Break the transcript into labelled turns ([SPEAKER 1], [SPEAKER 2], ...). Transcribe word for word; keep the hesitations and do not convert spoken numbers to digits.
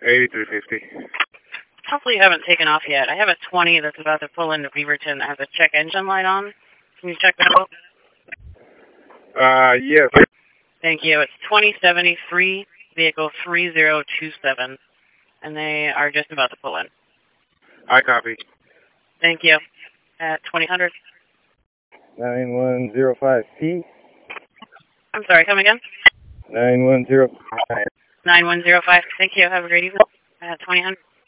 [SPEAKER 1] eighty-three fifty.
[SPEAKER 2] Hopefully you haven't taken off yet. I have a twenty that's about to pull into Beaverton that has a check engine light on. Can you check that out?
[SPEAKER 1] Uh, yes.
[SPEAKER 2] Thank you. It's twenty seventy-three, vehicle three zero two seven, and they are just about to pull in.
[SPEAKER 1] I copy.
[SPEAKER 2] Thank you. At twenty hundred.
[SPEAKER 3] nine one zero five P.
[SPEAKER 2] I'm sorry, come again?
[SPEAKER 3] nine one zero five.
[SPEAKER 2] nine one zero five. Thank you. Have a great evening. At twenty hundred.